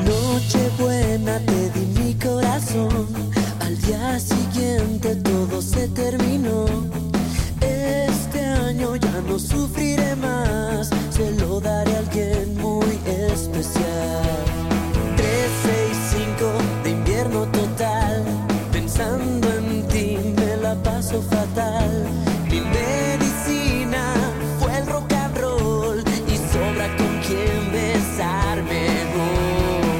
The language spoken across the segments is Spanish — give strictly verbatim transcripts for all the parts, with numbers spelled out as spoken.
Nochebuena te di mi corazón, al día siguiente todo se terminó. Este año ya no sufriré más, se lo daré a alguien muy especial. Tres, seis, cinco de invierno total, pensando en ti me la paso fatal. Mi medicina fue el rock and roll y sobra con quien besarme hoy.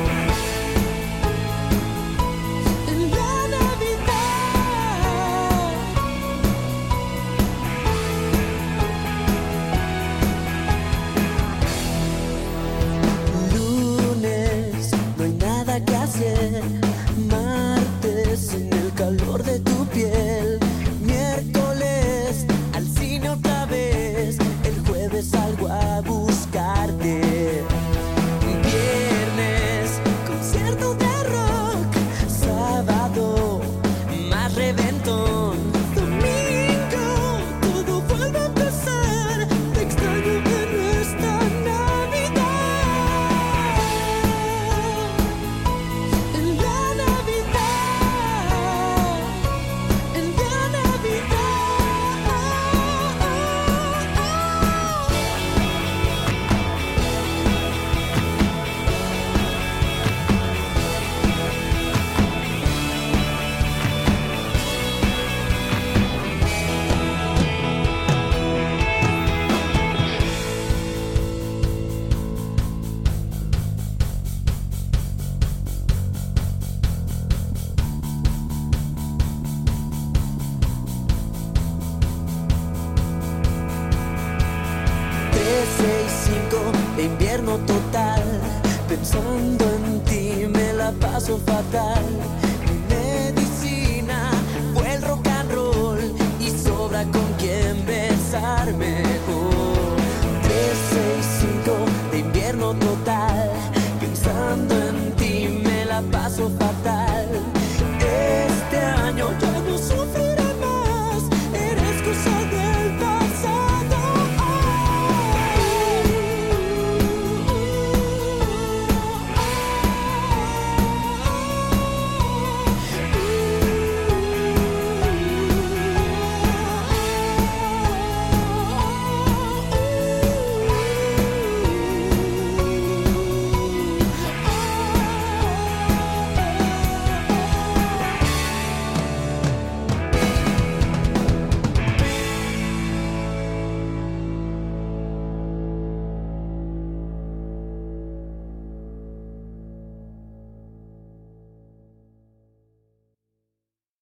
Martes en el calor de tu piel, miércoles al cine otra vez, el jueves salgo a buscarte, viernes concierto de rock, sábado más reventón, domingo todo vuelve a empezar, te extraño en esta Navidad. seis, cinco de invierno total, pensando en ti me la paso fatal. Mi medicina fue el rock and roll y sobra con quien besarme.